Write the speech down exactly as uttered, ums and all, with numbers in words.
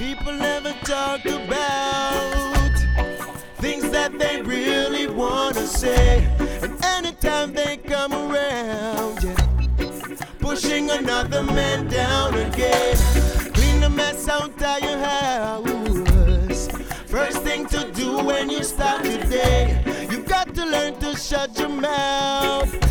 People never talk about things that they really wanna say. And anytime they come around, yeah, pushing another man down again. Clean the mess out of your house. First thing to do when you start your day, you've got to learn to shut your mouth.